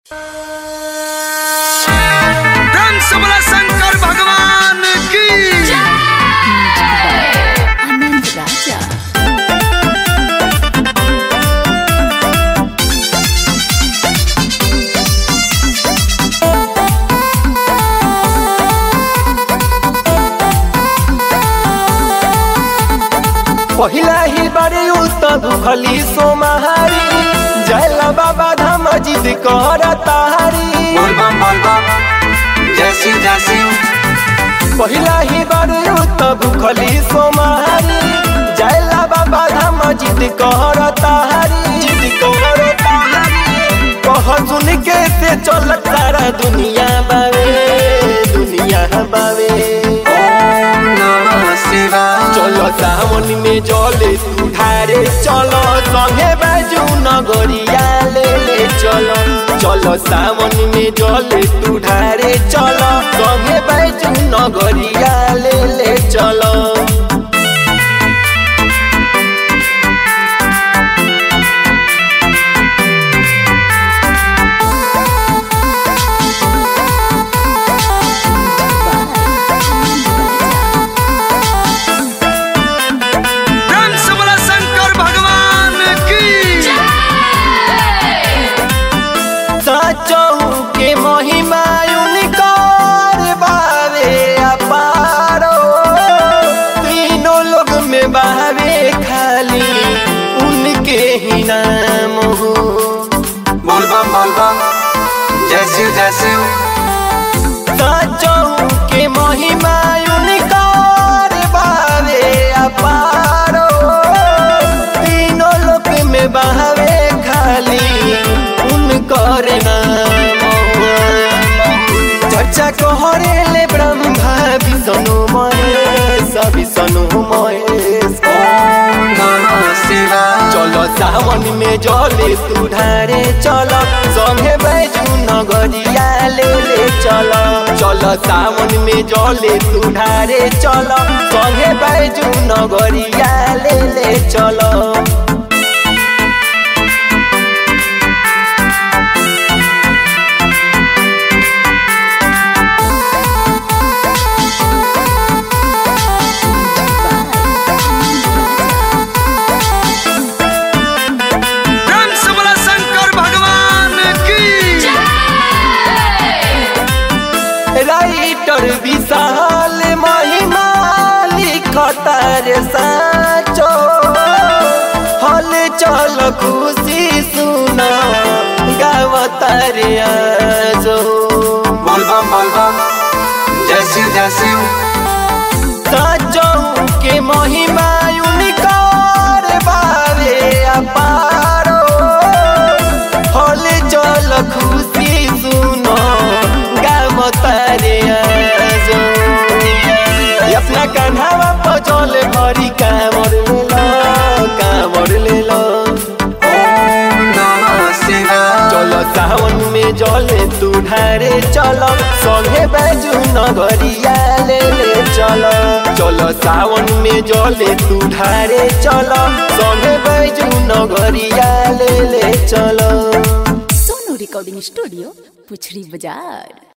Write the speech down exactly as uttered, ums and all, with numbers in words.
धन सबला शंकर भगवान की आनंद राजा। पहिला ही बारे उतब खली सोमहारी जयला बाबा धाम जिद कर तारी। बोलबम बोलबम जय शिव जय शिव। पहिला ही बारे उतब खली सोमहारी जयला बाबा धाम जिद कर तारी। जिद कर तारी कह सुन के से चल सारा दुनिया बावे दुनिया बावे। चलो सावन में जले तू ढारे चलो संगे बाजू नगरिया ले ले चलो। चलो सावन में जले तू ढारे चलो संगे बाजू नगरिया ले ले चलो। के महिमा उनकर बावे अपारो तीनों लोग में बावे खाली उनके ही नाम हो। बोलबम बोलबम जय शिव जय शिव। सचऊ के महिमा उनकर बावे अपारो तीनों लोग में बावे खाली उनकर नाम। चर्चा कहरे ले ब्रह्मा विष्णु महेश विष्णु महेश। चलो सावन में जले तू ढारे चलो संगे बैजू नगरिया ले ले चलो। चलो सावन में जले तू ढारे चलो संगे बैजू नगरिया ले ले चलो। राइटर विशाल महिमा लिखतार साचो हल चल खुशी सुना गावतार आजो। बोलबम बोलबम जय शिव जय शिव। साचो के महिमा उनकर बावे अपारो हल चल खुशी सुनो गावतारे आजो। अपना कान्हावा पचल भरी कामर ले लो कामर ले लो। चलो सावन में जले तू ढारे चलो संगे बैजू नगरिया ले ले चलो। चलो सावन में जले तू ढारे चलो संगे बैजू नगरिया ले ले चलो। सोनू रिकॉर्डिंग स्टूडियो पुछड़ी बाजार।